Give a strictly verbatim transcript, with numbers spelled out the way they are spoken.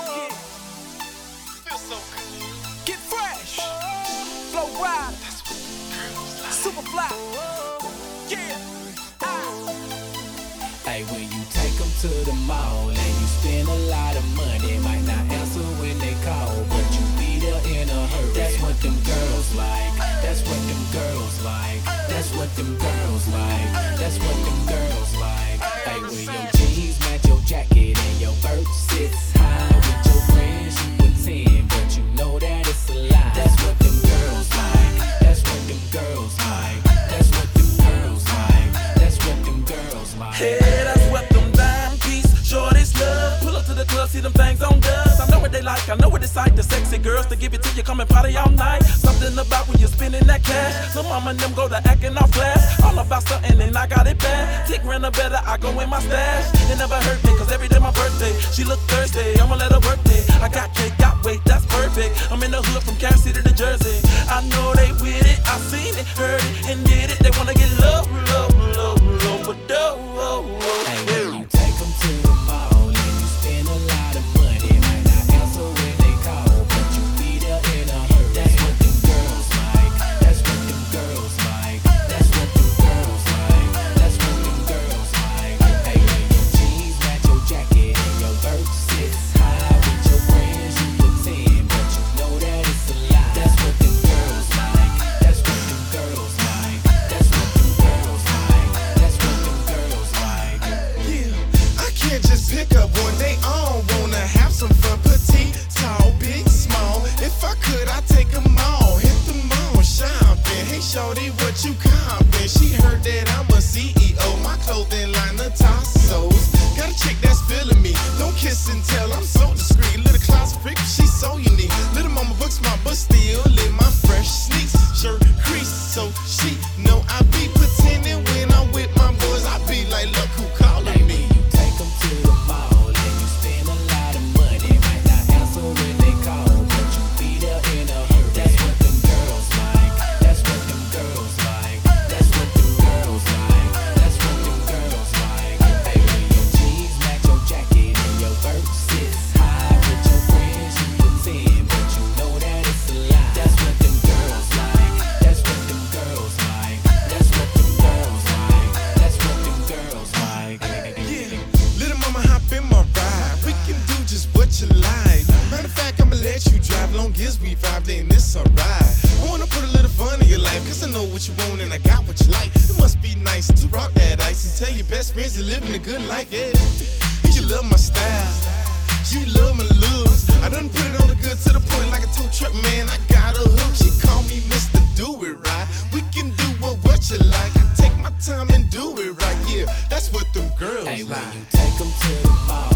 funky, feel so good. Get fresh, flow ride, super fly, yeah. Hey, when you take them to the mall and you spend a lot of money, might not answer when they call, but you be there in a hurry. That's what them girls like. That's what them girls like. That's what them girls like. That's what them girls like. Hey, when your jeans match your jacket and your vert sits high with your friends, you pretend, but you know that it's a lie. That's what them girls like. That's what them girls like. That's what them girls like. That's what them girls like. Hey, that's what them dime piece shorties love. Pull up to the club, see them things on dubs. I know what they like, I know what it's like. The sexy girls to give it to you, come and party all night. Something about when you're spending that cash. Some mama and them go to acting off glass. All about something and I got it bad. Tick ran a better, I go in my stash. It never hurt me, cause every day my birthday. She look thirsty, I'ma let her work it. I got cake, got weight, that's perfect. I'm in the hood from Kansas City to Jersey. I know they with it, I seen it, heard it, and did it. They wanna get love, love, love, love, but no. Hey, when you take them to the mall and you spend a lot of money, might not answer when they call, but you be there in a hurry. That's what them girls like. That's what them girls like. That's what them girls like. That's what them girls like. Hey, when your jeans match your jacket and your vert sits high with your friends, you pretend, but you know that it's a lie. That's what them girls like. That's what them girls like. That's what them girls like. That's what them girls like. Yeah, I can't just pick up one. They all wanna have some fun. Petite, tall, big, small. If I could, I'd take them all. Hit them all shopping. Hey, shorty, what you coppin'? She heard that I'm a C E O. My clothing line, the Tassos. Got a chick that's feeling me. Don't kiss and tell, I'm so discreet. Little closet freak, she's so unique. Little mama books my but still in my fresh sneaks. Shirt crease, so she know I be pretending when I'm with my boys. I be like, look who calling Hey, me. when you take them to the mall and you spend a lot of money, might not answer when they call, but you be there in a hurry. That's what them girls like. That's what them girls like. That's what them girls like. That's what them girls like. Hey, when your jeans match your jacket and your vert sits high with your friends, you pretend, but you know that it's a lie. That's what them girls like. That's what them girls like. That's what them girls like. That's what them girls like. Yeah, little mama hop in my ride. We can do just what you like. Matter of fact, I'ma let you drive. Long as we vibe, then it's alright. I wanna put a little fun in your life, cause I know what you want and I got what you like. It must be nice to rock that ice and tell your best friends you're living a good life, yeah. You love my style, you love my looks. I done put it on the good to the point like a tow truck, man. I got a hook. She call me Mister Do It Right. We can do what, what you like. I take my time and do it right, yeah. That's what them girls Hey, when like. you take them to the mall